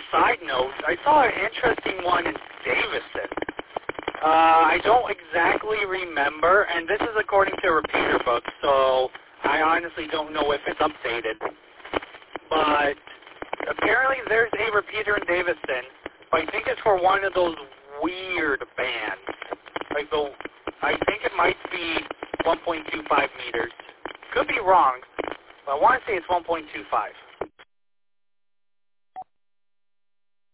side note, I saw an interesting one in Davison. I don't exactly remember, and this is according to a repeater book, so I honestly don't know if it's updated. But apparently there's a repeater in Davison, but I think it's for one of those weird bands. Like I think it might be 1.25 meters. Could be wrong, but I want to say it's 1.25.